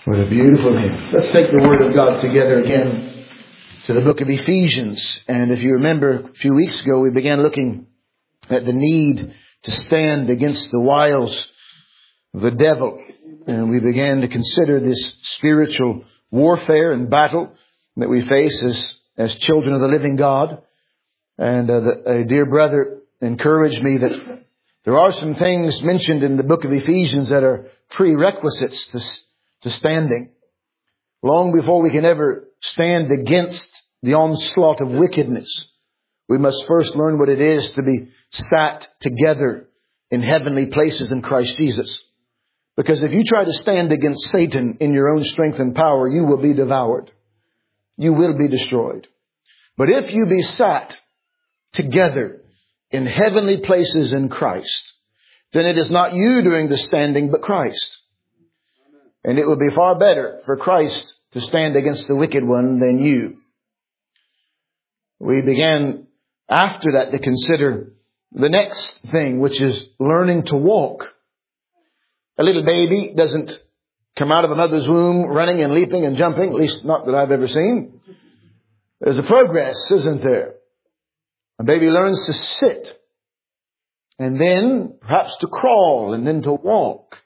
What a beautiful name. Let's take the Word of God together again to the book of Ephesians. And if you remember, a few weeks ago, we began looking at the need to stand against the wiles of the devil. And we began to consider this spiritual warfare and battle that we face as children of the living God. And a dear brother encouraged me that there are some things mentioned in the book of Ephesians that are prerequisites to standing. Long before we can ever stand against the onslaught of wickedness, we must first learn what it is to be sat together in heavenly places in Christ Jesus. Because if you try to stand against Satan in your own strength and power, you will be devoured. You will be destroyed. But if you be sat together in heavenly places in Christ, then it is not you doing the standing, but Christ. And it would be far better for Christ to stand against the wicked one than you. We began after that to consider the next thing, which is learning to walk. A little baby doesn't come out of a mother's womb running and leaping and jumping, at least not that I've ever seen. There's a progress, isn't there? A baby learns to sit, and then perhaps to crawl, and then to walk.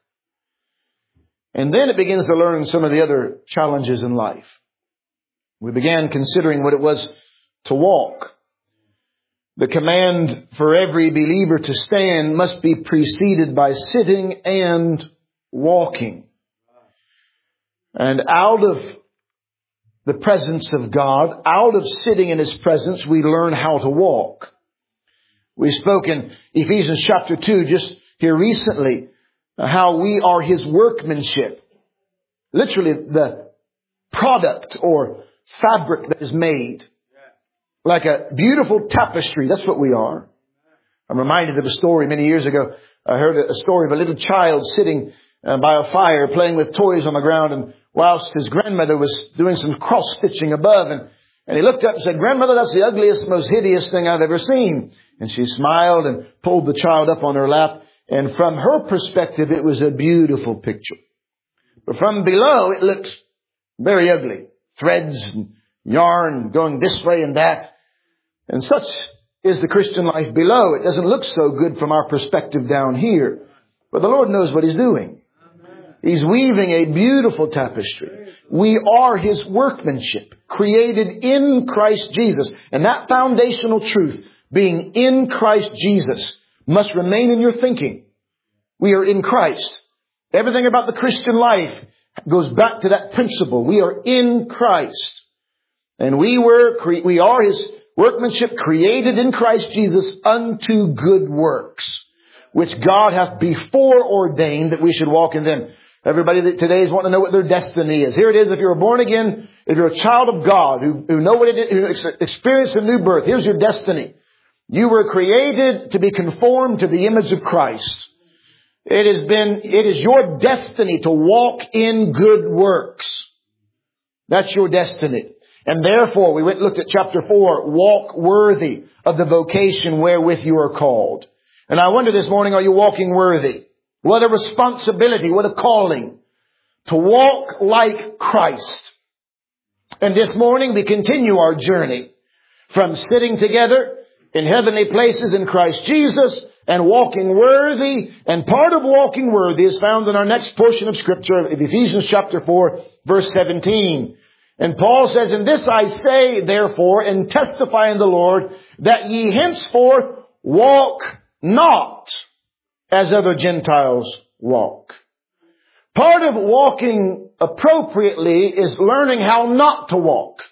And then it begins to learn some of the other challenges in life. We began considering what it was to walk. The command for every believer to stand must be preceded by sitting and walking. And out of the presence of God, out of sitting in His presence, we learn how to walk. We spoke in Ephesians chapter 2 just here recently, how we are His workmanship. Literally the product or fabric that is made. Like a beautiful tapestry. That's what we are. I'm reminded of a story many years ago. I heard a story of a little child sitting by a fire playing with toys on the ground, and whilst his grandmother was doing some cross-stitching above, and he looked up and said, "Grandmother, that's the ugliest, most hideous thing I've ever seen." And she smiled and pulled the child up on her lap. And from her perspective, it was a beautiful picture. But from below, it looked very ugly. Threads and yarn going this way and that. And such is the Christian life below. It doesn't look so good from our perspective down here. But the Lord knows what He's doing. He's weaving a beautiful tapestry. We are His workmanship, created in Christ Jesus. And that foundational truth, being in Christ Jesus, must remain in your thinking. We are in Christ. Everything about the Christian life goes back to that principle. We are in Christ. And we are His workmanship, created in Christ Jesus unto good works, which God hath before ordained that we should walk in them. Everybody that today is wanting to know what their destiny is. Here it is. If you're born again, if you're a child of God who know what it is, who experienced a new birth, here's your destiny. You were created to be conformed to the image of Christ. It is your destiny to walk in good works. That's your destiny. And therefore, we looked at chapter 4, walk worthy of the vocation wherewith you are called. And I wonder this morning, are you walking worthy? What a responsibility, what a calling to walk like Christ. And this morning we continue our journey from sitting together in heavenly places in Christ Jesus and walking worthy. And part of walking worthy is found in our next portion of Scripture of Ephesians chapter 4, verse 17. And Paul says, "In this I say, therefore, and testify in the Lord, that ye henceforth walk not as other Gentiles walk." Part of walking appropriately is learning how not to walk.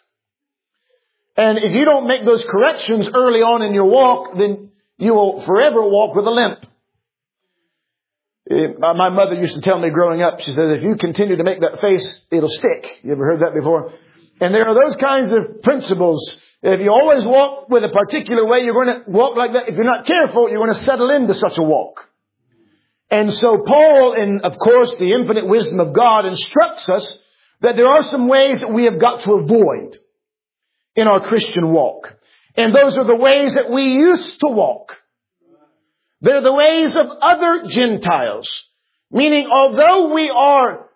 And if you don't make those corrections early on in your walk, then you will forever walk with a limp. My mother used to tell me growing up, she said, if you continue to make that face, it'll stick. You ever heard that before? And there are those kinds of principles. If you always walk with a particular way, you're going to walk like that. If you're not careful, you're going to settle into such a walk. And so Paul, in, of course, the infinite wisdom of God, instructs us that there are some ways that we have got to avoid in our Christian walk. And those are the ways that we used to walk. They're the ways of other Gentiles. Meaning, although we are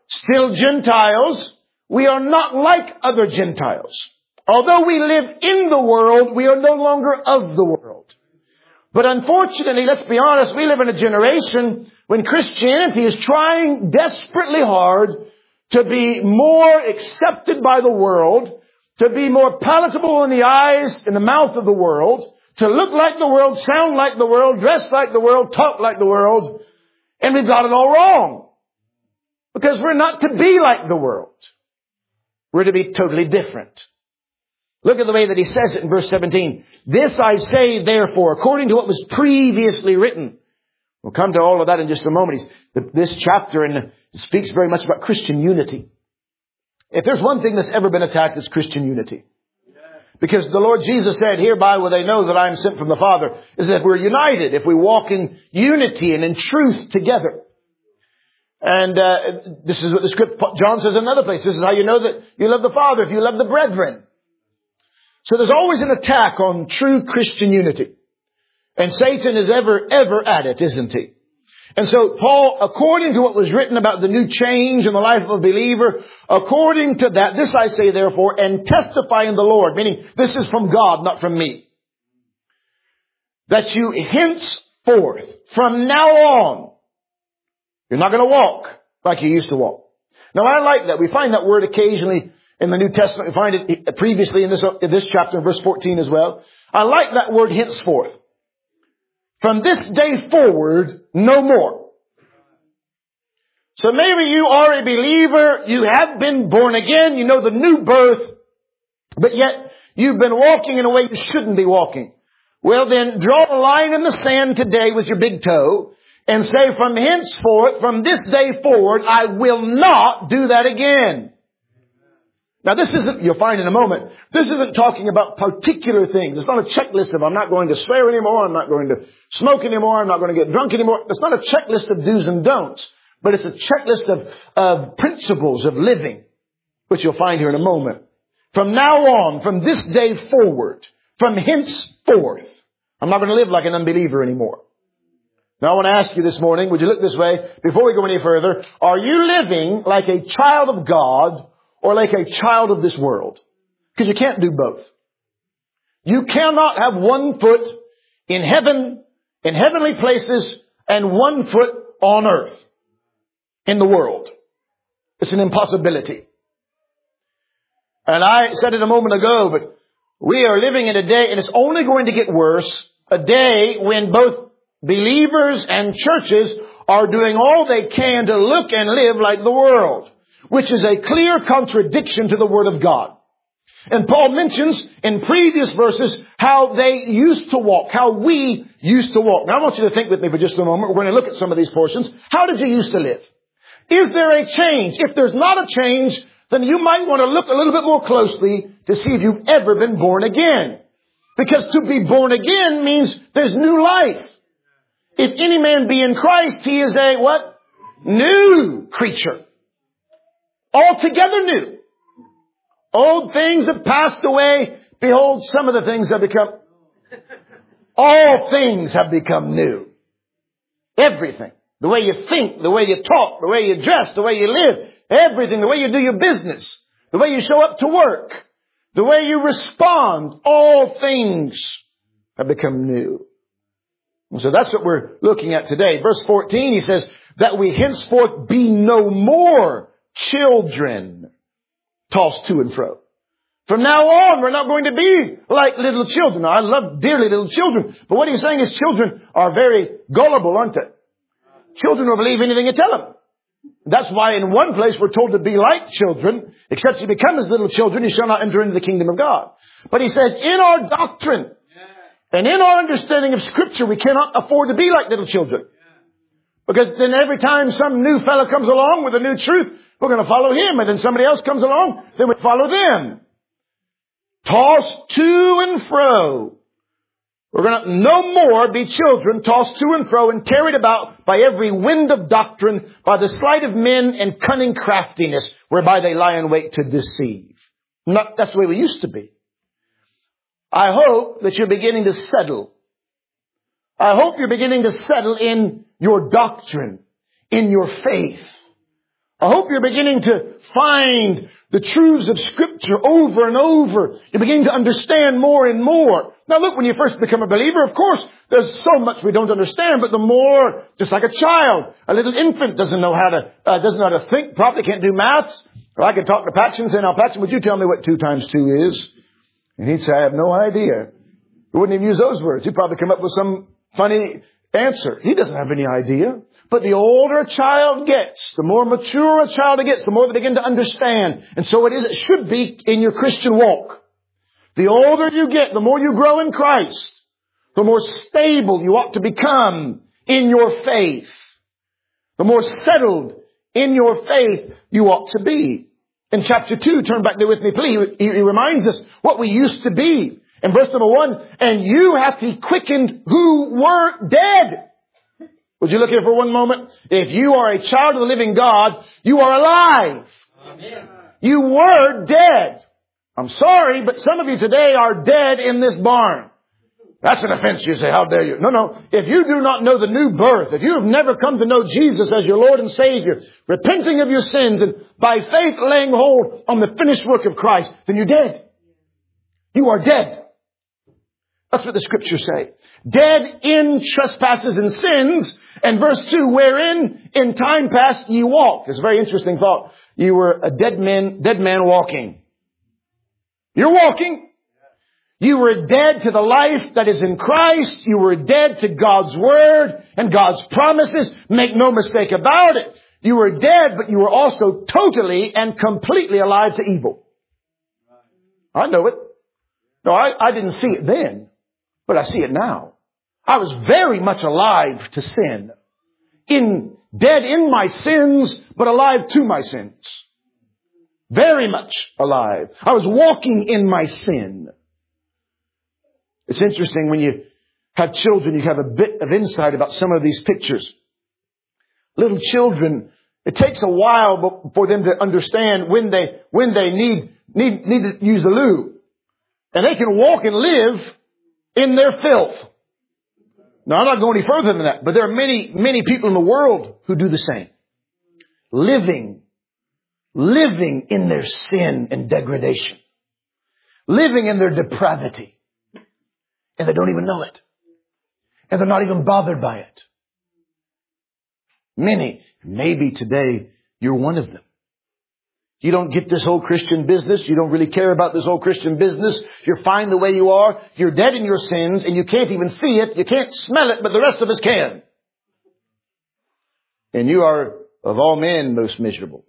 still Gentiles, we are not like other Gentiles. Although we live in the world, we are no longer of the world. But unfortunately, let's be honest, we live in a generation when Christianity is trying desperately hard to be more accepted by the world, to be more palatable in the eyes and the mouth of the world, to look like the world, sound like the world, dress like the world, talk like the world. And we've got it all wrong. Because we're not to be like the world. We're to be totally different. Look at the way that he says it in verse 17. This I say, therefore, according to what was previously written. We'll come to all of that in just a moment. This chapter speaks very much about Christian unity. If there's one thing that's ever been attacked, it's Christian unity. Because the Lord Jesus said, hereby will they know that I am sent from the Father, is that we're united if we walk in unity and in truth together. And this is what the script, John says in another place. This is how you know that you love the Father, if you love the brethren. So there's always an attack on true Christian unity. And Satan is ever at it, isn't he? And so Paul, according to what was written about the new change in the life of a believer, according to that, this I say therefore, and testify in the Lord, meaning this is from God, not from me, that you henceforth, from now on, you're not going to walk like you used to walk. Now I like that. We find that word occasionally in the New Testament. We find it previously in this chapter, verse 14 as well. I like that word henceforth. From this day forward, no more. So maybe you are a believer, you have been born again, you know the new birth, but yet you've been walking in a way you shouldn't be walking. Well then, draw a line in the sand today with your big toe and say, from henceforth, from this day forward, I will not do that again. Now this isn't, you'll find in a moment, this isn't talking about particular things. It's not a checklist of I'm not going to swear anymore, I'm not going to smoke anymore, I'm not going to get drunk anymore. It's not a checklist of do's and don'ts, but it's a checklist of principles of living, which you'll find here in a moment. From now on, from this day forward, from henceforth, I'm not going to live like an unbeliever anymore. Now I want to ask you this morning, would you look this way before we go any further? Are you living like a child of God or like a child of this world? Because you can't do both. You cannot have one foot in heaven, in heavenly places, and one foot on earth, in the world. It's an impossibility. And I said it a moment ago, but we are living in a day, and it's only going to get worse, a day when both believers and churches are doing all they can to look and live like the world, which is a clear contradiction to the Word of God. And Paul mentions in previous verses how they used to walk, how we used to walk. Now I want you to think with me for just a moment. We're going to look at some of these portions. How did you used to live? Is there a change? If there's not a change, then you might want to look a little bit more closely to see if you've ever been born again. Because to be born again means there's new life. If any man be in Christ, he is a what? New creature. Altogether new. Old things have passed away. Behold, some of the things have become... All things have become new. Everything. The way you think, the way you talk, the way you dress, the way you live. Everything. The way you do your business. The way you show up to work. The way you respond. All things have become new. And so that's what we're looking at today. Verse 14, he says, that we henceforth be no more children tossed to and fro. From now on, we're not going to be like little children. Now, I love dearly little children. But what he's saying is children are very gullible, aren't they? Children will believe anything you tell them. That's why in one place we're told to be like children, except you become as little children, you shall not enter into the kingdom of God. But he says, in our doctrine and in our understanding of Scripture, we cannot afford to be like little children. Because then every time some new fellow comes along with a new truth, we're going to follow him. And then somebody else comes along, then we follow them. Tossed to and fro. We're going to no more be children tossed to and fro and carried about by every wind of doctrine, by the sleight of men and cunning craftiness, whereby they lie in wait to deceive. That's the way we used to be. I hope that you're beginning to settle. I hope you're beginning to settle in your doctrine, in your faith. I hope you're beginning to find the truths of Scripture over and over. You're beginning to understand more and more. Now look, when you first become a believer, of course, there's so much we don't understand, but the more, just like a child, a little infant doesn't know how to think, probably can't do maths. Or I could talk to Patchen and say, now Patchen, would you tell me what 2 times 2 is? And he'd say, I have no idea. He wouldn't even use those words. He'd probably come up with some funny answer. He doesn't have any idea. But the older a child gets, the more mature a child gets, the more they begin to understand. And so it should be in your Christian walk. The older you get, the more you grow in Christ, the more stable you ought to become in your faith. The more settled in your faith you ought to be. In chapter 2, turn back there with me, please. He reminds us what we used to be. In verse number 1, and you hath he quickened who were dead. Would you look here for one moment? If you are a child of the living God, you are alive. Amen. You were dead. I'm sorry, but some of you today are dead in this barn. That's an offense. You say, how dare you? No. If you do not know the new birth, if you have never come to know Jesus as your Lord and Savior, repenting of your sins and by faith laying hold on the finished work of Christ, then you're dead. You are dead. That's what the Scriptures say. Dead in trespasses and sins. And verse 2, wherein in time past ye walked. It's a very interesting thought. You were a dead man walking. You're walking. You were dead to the life that is in Christ. You were dead to God's Word and God's promises. Make no mistake about it. You were dead, but you were also totally and completely alive to evil. I know it. No, I didn't see it then, but I see it now. I was very much alive to sin. Dead in my sins, but alive to my sins. Very much alive. I was walking in my sin. It's interesting when you have children, you have a bit of insight about some of these pictures. Little children, it takes a while for them to understand when they need to use the loo. And they can walk and live in their filth. Now, I'm not going any further than that, but there are many people in the world who do the same. Living in their sin and degradation. Living in their depravity. And they don't even know it. And they're not even bothered by it. Many, maybe today, you're one of them. You don't get this whole Christian business. You don't really care about this whole Christian business. You're fine the way you are. You're dead in your sins and you can't even see it. You can't smell it, but the rest of us can. And you are, of all men, most miserable.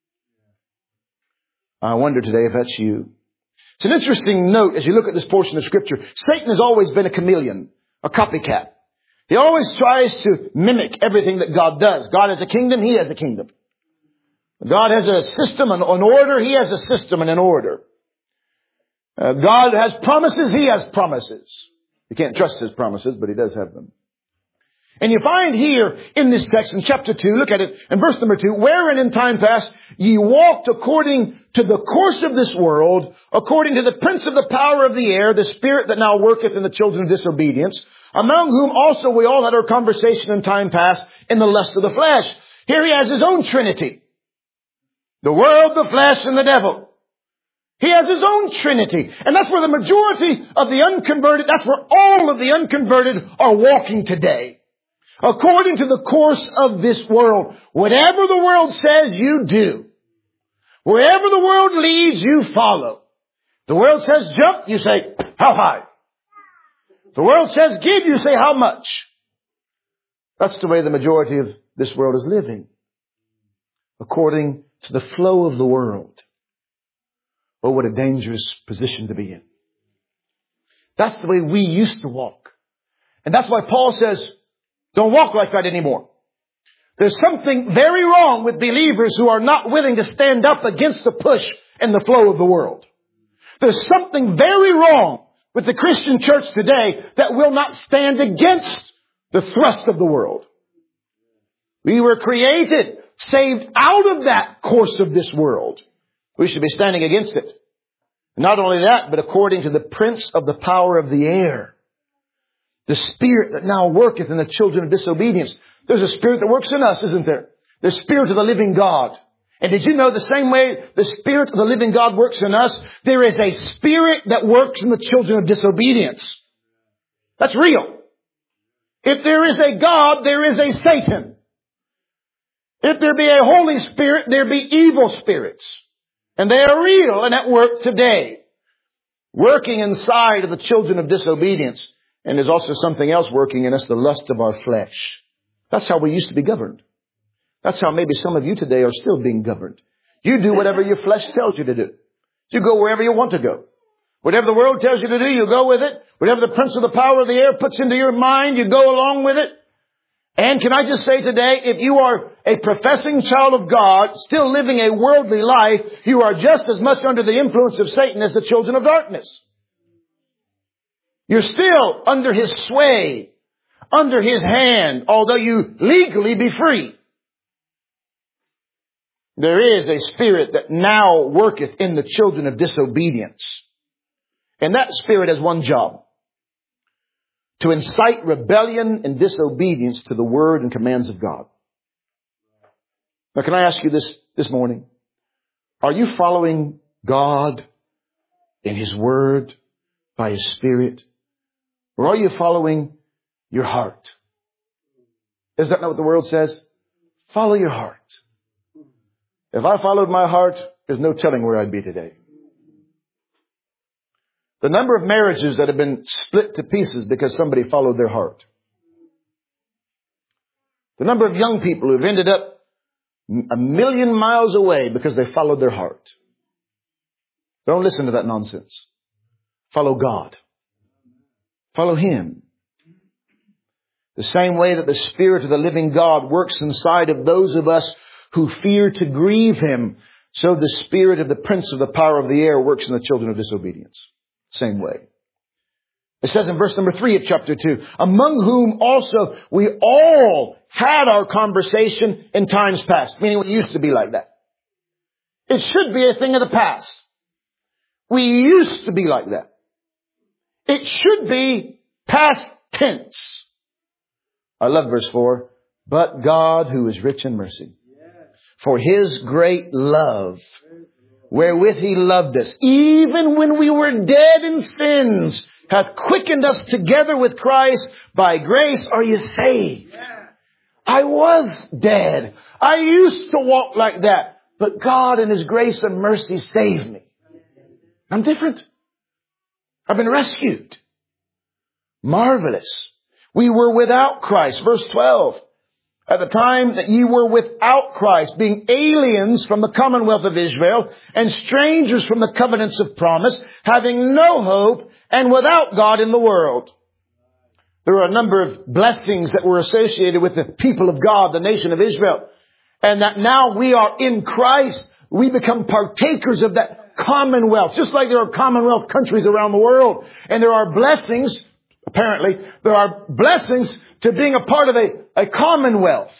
I wonder today if that's you. It's an interesting note as you look at this portion of Scripture. Satan has always been a chameleon, a copycat. He always tries to mimic everything that God does. God has a kingdom, he has a kingdom. God has a system, an order. He has a system and an order. God has promises. He has promises. You can't trust His promises, but He does have them. And you find here in this text in chapter 2, look at it, in verse number 2, wherein in time past ye walked according to the course of this world, according to the prince of the power of the air, the spirit that now worketh in the children of disobedience, among whom also we all had our conversation in time past in the lust of the flesh. Here he has his own trinity. The world, the flesh, and the devil. He has his own trinity. And that's where the majority of the unconverted, that's where all of the unconverted are walking today. According to the course of this world. Whatever the world says, you do. Wherever the world leads, you follow. The world says jump, you say, how high? The world says give, you say how much? That's the way the majority of this world is living. According to the flow of the world. Oh, what a dangerous position to be in. That's the way we used to walk. And that's why Paul says, don't walk like that anymore. There's something very wrong with believers who are not willing to stand up against the push and the flow of the world. There's something very wrong with the Christian church today that will not stand against the thrust of the world. We were created, saved out of that course of this world. We should be standing against it. Not only that, but according to the prince of the power of the air. The spirit that now worketh in the children of disobedience. There's a spirit that works in us, isn't there? The spirit of the living God. And did you know the same way the Spirit of the living God works in us, there is a spirit that works in the children of disobedience. That's real. If there is a God, there is a Satan. If there be a Holy Spirit, there be evil spirits. And they are real and at work today. Working inside of the children of disobedience. And there's also something else working in us, the lust of our flesh. That's how we used to be governed. That's how maybe some of you today are still being governed. You do whatever your flesh tells you to do. You go wherever you want to go. Whatever the world tells you to do, you go with it. Whatever the prince of the power of the air puts into your mind, you go along with it. And can I just say today, if you are a professing child of God, still living a worldly life, you are just as much under the influence of Satan as the children of darkness. You're still under his sway, under his hand, although you legally be free. There is a spirit that now worketh in the children of disobedience. And that spirit has one job. To incite rebellion and disobedience to the word and commands of God. Now can I ask you this morning? Are you following God in his word by his spirit? Or are you following your heart? Is that not what the world says? Follow your heart. If I followed my heart, there's no telling where I'd be today. The number of marriages that have been split to pieces because somebody followed their heart. The number of young people who've ended up 1,000,000 miles away because they followed their heart. Don't listen to that nonsense. Follow God. Follow him. The same way that the Spirit of the living God works inside of those of us who fear to grieve him, so the spirit of the prince of the power of the air works in the children of disobedience. Same way. It says in verse number 3 of chapter 2, among whom also we all had our conversation in times past. Meaning we used to be like that. It should be a thing of the past. We used to be like that. It should be past tense. I love verse 4. But God, who is rich in mercy, for his great love, wherewith he loved us, even when we were dead in sins, hath quickened us together with Christ. By grace are you saved. I was dead. I used to walk like that. But God in his grace and mercy saved me. I'm different. I've been rescued. Marvelous. We were without Christ. Verse 12. At the time that ye were without Christ, being aliens from the commonwealth of Israel, and strangers from the covenants of promise, having no hope, and without God in the world. There are a number of blessings that were associated with the people of God, the nation of Israel. And that now we are in Christ, we become partakers of that commonwealth. Just like there are commonwealth countries around the world. And there are blessings, apparently, there are blessings to being a part of a commonwealth.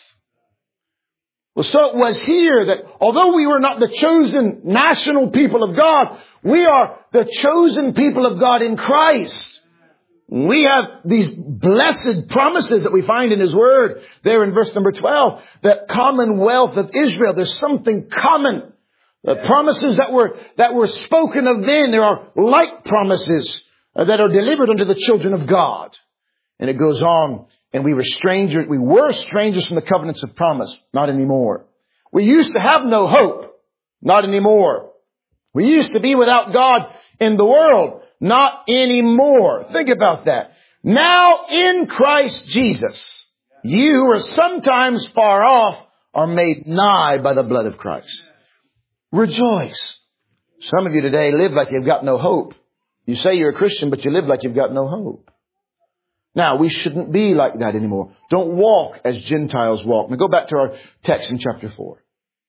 Well, so it was here that although we were not the chosen national people of God, we are the chosen people of God in Christ. We have these blessed promises that we find in his word there in verse number 12. That commonwealth of Israel, there's something common. The promises that were spoken of then, there are like promises that are delivered unto the children of God. And it goes on. And we were strangers from the covenants of promise. Not anymore. We used to have no hope. Not anymore. We used to be without God in the world. Not anymore. Think about that. Now in Christ Jesus, you who are sometimes far off are made nigh by the blood of Christ. Rejoice. Some of you today live like you've got no hope. You say you're a Christian, but you live like you've got no hope. Now, we shouldn't be like that anymore. Don't walk as Gentiles walk. Now go back to our text in chapter 4.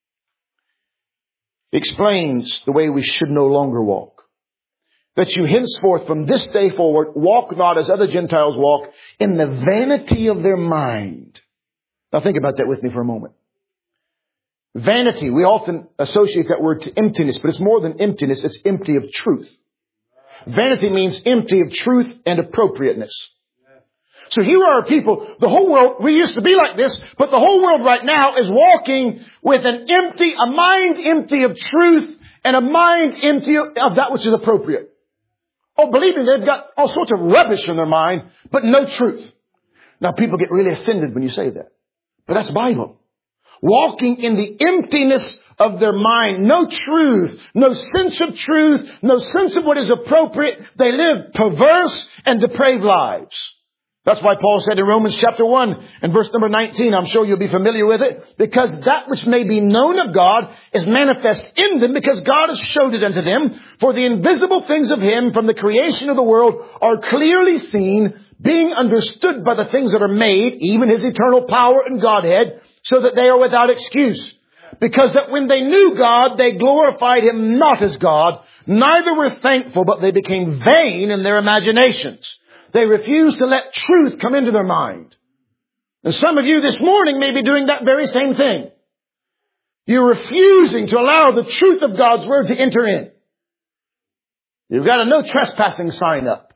It explains the way we should no longer walk. That you henceforth from this day forward walk not as other Gentiles walk in the vanity of their mind. Now think about that with me for a moment. Vanity, we often associate that word to emptiness, but it's more than emptiness, it's empty of truth. Vanity means empty of truth and appropriateness. So here are people, the whole world, we used to be like this, but the whole world right now is walking with a mind empty of truth and a mind empty of that which is appropriate. Oh, believe me, they've got all sorts of rubbish in their mind, but no truth. Now people get really offended when you say that. But that's Bible. Walking in the emptiness of their mind. No truth. No sense of truth. No sense of what is appropriate. They live perverse and depraved lives. That's why Paul said in Romans chapter 1 and verse number 19, I'm sure you'll be familiar with it, because that which may be known of God is manifest in them because God has showed it unto them. For the invisible things of Him from the creation of the world are clearly seen, being understood by the things that are made, even His eternal power and Godhead, so that they are without excuse. Because that when they knew God, they glorified Him not as God, neither were thankful, but they became vain in their imaginations. They refuse to let truth come into their mind. And some of you this morning may be doing that very same thing. You're refusing to allow the truth of God's Word to enter in. You've got a no trespassing sign up.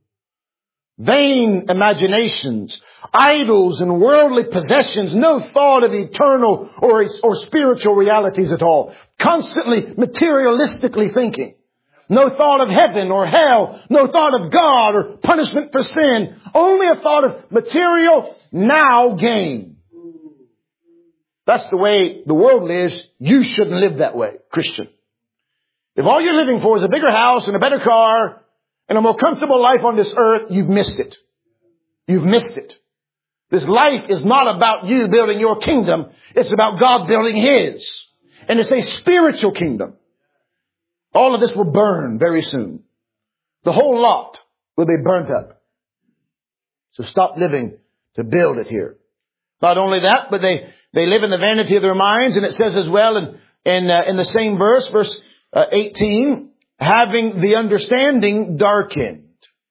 Vain imaginations, idols and worldly possessions, no thought of eternal or spiritual realities at all. Constantly materialistically thinking. No thought of heaven or hell. No thought of God or punishment for sin. Only a thought of material now gain. That's the way the world lives. You shouldn't live that way, Christian. If all you're living for is a bigger house and a better car and a more comfortable life on this earth, you've missed it. You've missed it. This life is not about you building your kingdom. It's about God building His. And it's a spiritual kingdom. All of this will burn very soon. The whole lot will be burnt up. So stop living to build it here. Not only that, but they live in the vanity of their minds. And it says as well in the same verse 18, having the understanding darkened.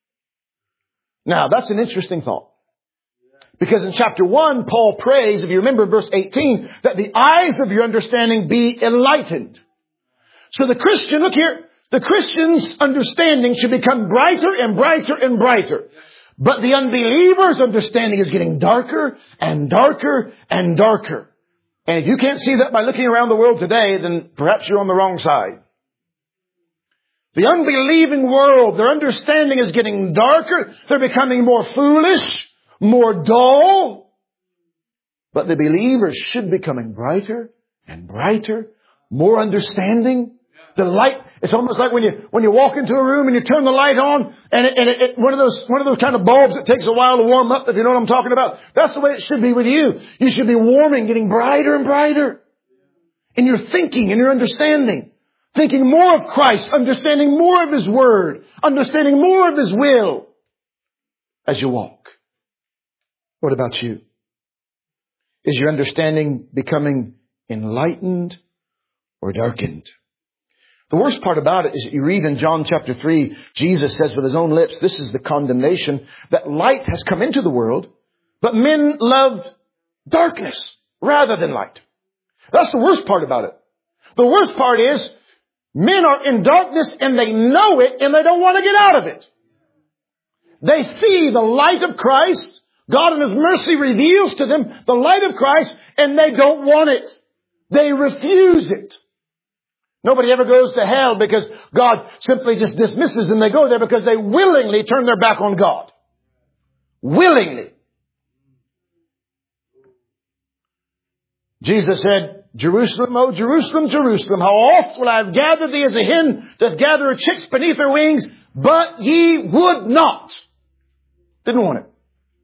Now, that's an interesting thought. Because in chapter 1, Paul prays, if you remember verse 18, that the eyes of your understanding be enlightened. So the Christian, look here, the Christian's understanding should become brighter and brighter and brighter. But the unbeliever's understanding is getting darker and darker and darker. And if you can't see that by looking around the world today, then perhaps you're on the wrong side. The unbelieving world, their understanding is getting darker. They're becoming more foolish, more dull. But the believers should be becoming brighter and brighter, more understanding. The light, it's almost like when you walk into a room and you turn the light on and one of those kind of bulbs that takes a while to warm up, if you know what I'm talking about. That's the way it should be with you. You should be warming, getting brighter and brighter in your thinking and your understanding. Thinking more of Christ, understanding more of His Word, understanding more of His will as you walk. What about you? Is your understanding becoming enlightened or darkened? The worst part about it is that you read in John chapter 3, Jesus says with His own lips, this is the condemnation, that light has come into the world, but men loved darkness rather than light. That's the worst part about it. The worst part is men are in darkness and they know it and they don't want to get out of it. They see the light of Christ. God in His mercy reveals to them the light of Christ and they don't want it. They refuse it. Nobody ever goes to hell because God simply just dismisses them. They go there because they willingly turn their back on God. Willingly. Jesus said, Jerusalem, O Jerusalem, Jerusalem, how oft will I have gathered thee as a hen doth gather her chicks beneath her wings, but ye would not. Didn't want it.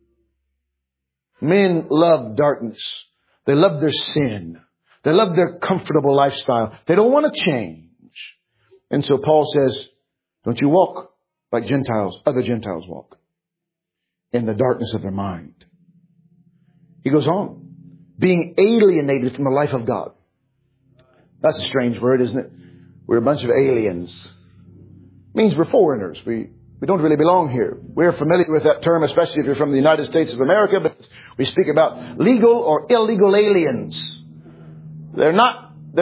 Men love darkness. They love their sin. They love their comfortable lifestyle. They don't want to change. And so Paul says, don't you walk like other Gentiles walk, in the darkness of their mind. He goes on, being alienated from the life of God. That's a strange word, isn't it? We're a bunch of aliens. It means we're foreigners. We don't really belong here. We're familiar with that term, especially if you're from the United States of America, but we speak about legal or illegal aliens. They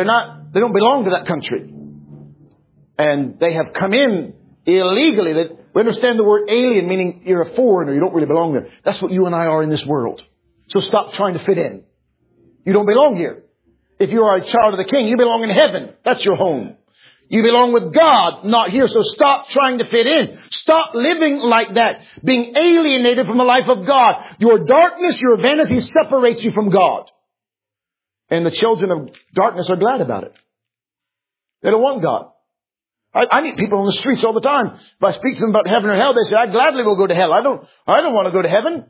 don't belong to that country. And they have come in illegally. We understand the word alien, meaning you're a foreigner. You don't really belong there. That's what you and I are in this world. So stop trying to fit in. You don't belong here. If you are a child of the King, you belong in heaven. That's your home. You belong with God, not here. So stop trying to fit in. Stop living like that, being alienated from the life of God. Your darkness, your vanity separates you from God. And the children of darkness are glad about it. They don't want God. I meet people on the streets all the time. If I speak to them about heaven or hell, they say, I gladly will go to hell. I don't want to go to heaven.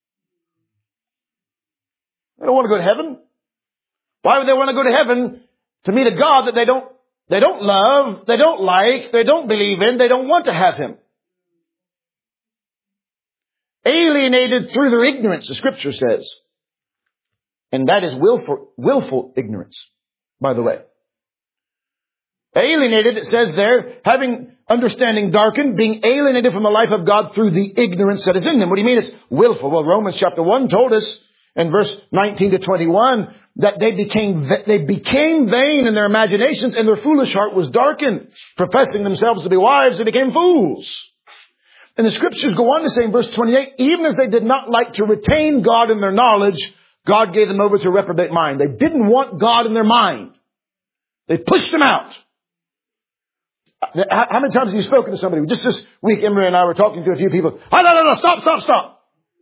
I don't want to go to heaven. Why would they want to go to heaven? To meet a God that they don't love, they don't like, they don't believe in, they don't want to have Him. Alienated through their ignorance, the Scripture says. And that is willful ignorance, by the way. Alienated, it says there, having understanding darkened, being alienated from the life of God through the ignorance that is in them. What do you mean it's willful? Well, Romans chapter 1 told us in verse 19 to 21 that they became vain in their imaginations and their foolish heart was darkened. Professing themselves to be wise, they became fools. And the Scriptures go on to say in verse 28, even as they did not like to retain God in their knowledge, God gave them over to a reprobate mind. They didn't want God in their mind. They pushed Him out. How many times have you spoken to somebody? Just this week, Emery and I were talking to a few people. Oh, no, stop.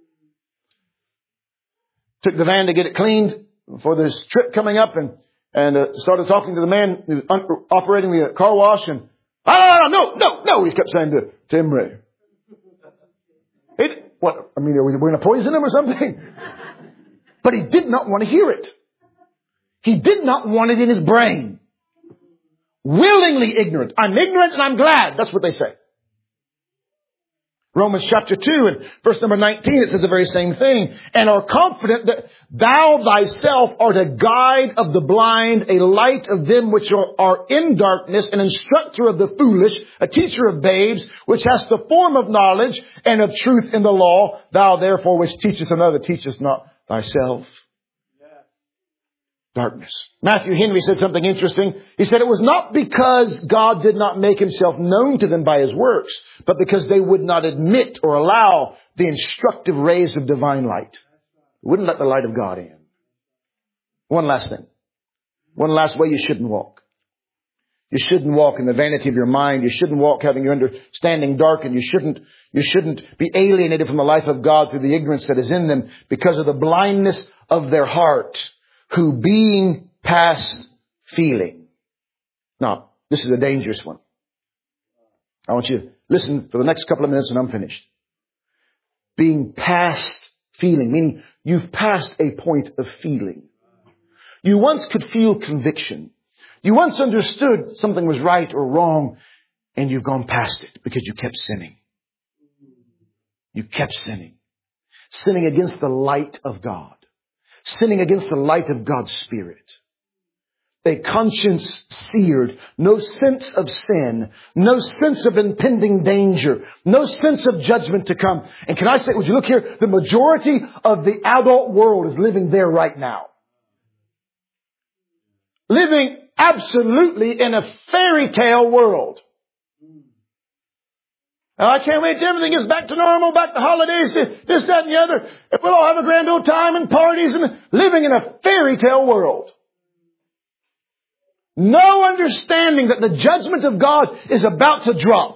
Took the van to get it cleaned for this trip coming up and started talking to the man who was operating the car wash and, no, he kept saying to Emery. Are we going to poison him or something? But he did not want to hear it. He did not want it in his brain. Willingly ignorant. I'm ignorant and I'm glad. That's what they say. Romans chapter 2 and verse number 19, it says the very same thing. And are confident that thou thyself art a guide of the blind, a light of them which are in darkness, an instructor of the foolish, a teacher of babes, which has the form of knowledge and of truth in the law. Thou therefore which teachest another, teachest not thyself. Darkness. Matthew Henry said something interesting. He said it was not because God did not make Himself known to them by His works, but because they would not admit or allow the instructive rays of divine light. They wouldn't let the light of God in. One last thing. One last way you shouldn't walk. You shouldn't walk in the vanity of your mind. You shouldn't walk having your understanding darkened. You shouldn't be alienated from the life of God through the ignorance that is in them because of the blindness of their heart. Who being past feeling. Now, this is a dangerous one. I want you to listen for the next couple of minutes and I'm finished. Being past feeling, meaning you've passed a point of feeling. You once could feel conviction. You once understood something was right or wrong and you've gone past it because you kept sinning. You kept sinning. Sinning against the light of God. Sinning against the light of God's Spirit. A conscience seared. No sense of sin. No sense of impending danger. No sense of judgment to come. And can I say, would you look here? The majority of the adult world is living there right now. Living absolutely in a fairy tale world. I can't wait till everything gets back to normal, back to holidays, this, that, and the other. We'll all have a grand old time and parties and living in a fairy tale world. No understanding that the judgment of God is about to drop.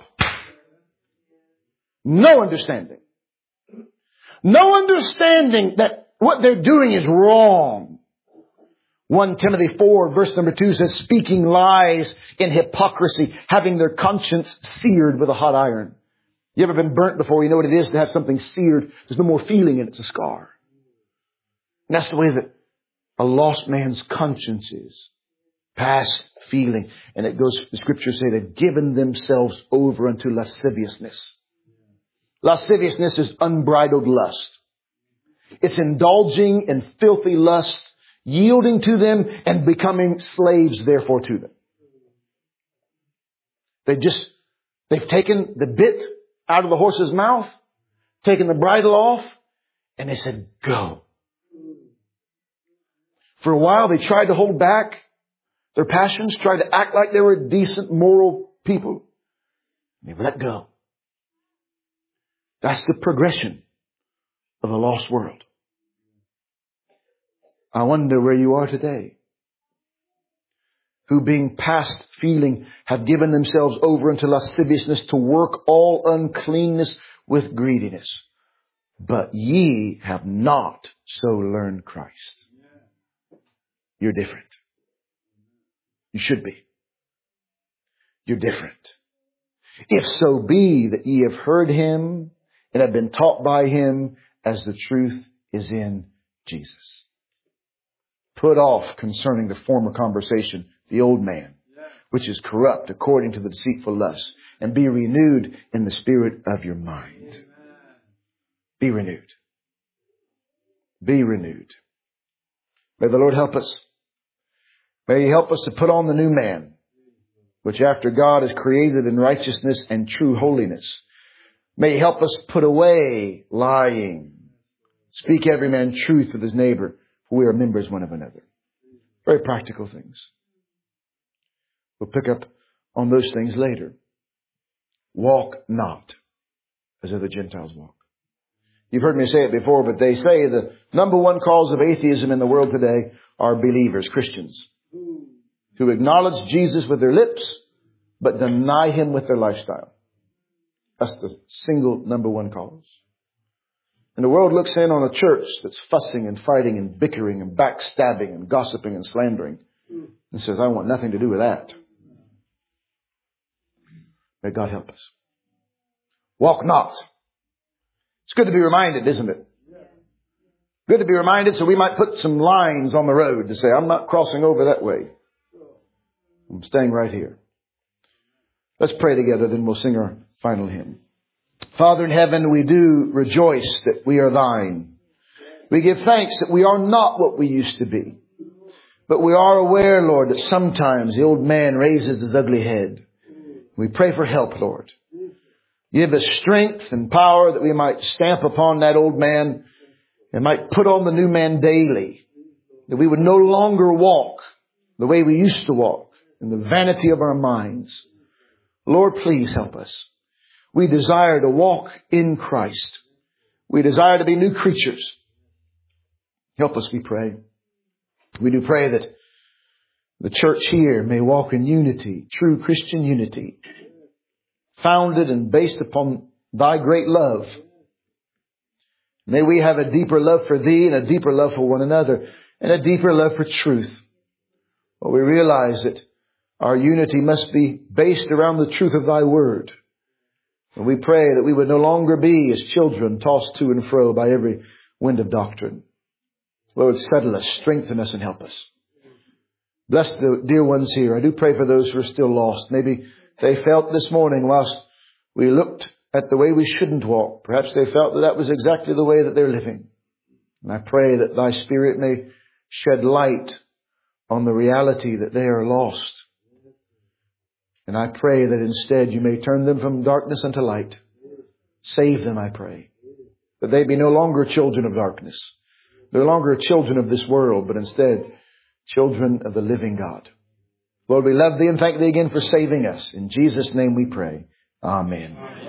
No understanding. No understanding that what they're doing is wrong. 1 Timothy 4 verse number 2 says, speaking lies in hypocrisy, having their conscience seared with a hot iron. You ever been burnt before? You know what it is to have something seared. There's no more feeling in it. It's a scar. And that's the way that a lost man's conscience is. Past feeling. And it goes, the Scriptures say they've given themselves over unto lasciviousness. Lasciviousness is unbridled lust. It's indulging in filthy lust, yielding to them and becoming slaves therefore to them. They've taken the bit out of the horse's mouth, taken the bridle off, and they said, go. For a while they tried to hold back their passions, tried to act like they were decent, moral people. They let go. That's the progression of a lost world. I wonder where you are today, who being past feeling have given themselves over unto lasciviousness to work all uncleanness with greediness. But ye have not so learned Christ. You're different. You should be. You're different. If so be that ye have heard Him and have been taught by Him as the truth is in Jesus. Put off concerning the former conversation the old man, which is corrupt according to the deceitful lust, and be renewed in the spirit of your mind. Be renewed. Be renewed. May the Lord help us. May He help us to put on the new man, which after God is created in righteousness and true holiness. May He help us put away lying. Speak every man truth with his neighbor, for we are members one of another. Very practical things. We'll pick up on those things later. Walk not as other Gentiles walk. You've heard me say it before, but they say the number one cause of atheism in the world today are believers, Christians, who acknowledge Jesus with their lips, but deny Him with their lifestyle. That's the single number one cause. And the world looks in on a church that's fussing and fighting and bickering and backstabbing and gossiping and slandering and says, I want nothing to do with that. May God help us. Walk not. It's good to be reminded, isn't it? Good to be reminded so we might put some lines on the road to say, I'm not crossing over that way. I'm staying right here. Let's pray together, then we'll sing our final hymn. Father in heaven, we do rejoice that we are Thine. We give thanks that we are not what we used to be. But we are aware, Lord, that sometimes the old man raises his ugly head. We pray for help, Lord. Give us strength and power that we might stamp upon that old man and might put on the new man daily. That we would no longer walk the way we used to walk in the vanity of our minds. Lord, please help us. We desire to walk in Christ. We desire to be new creatures. Help us, we pray. We do pray that the church here may walk in unity, true Christian unity, founded and based upon Thy great love. May we have a deeper love for Thee and a deeper love for one another and a deeper love for truth. But we realize that our unity must be based around the truth of Thy Word. And we pray that we would no longer be as children tossed to and fro by every wind of doctrine. Lord, settle us, strengthen us, and help us. Bless the dear ones here. I do pray for those who are still lost. Maybe they felt this morning whilst we looked at the way we shouldn't walk. Perhaps they felt that that was exactly the way that they're living. And I pray that Thy Spirit may shed light on the reality that they are lost. And I pray that instead You may turn them from darkness unto light. Save them, I pray. That they be no longer children of darkness. No longer children of this world, but instead children of the living God. Lord, we love Thee and thank Thee again for saving us. In Jesus' name we pray. Amen.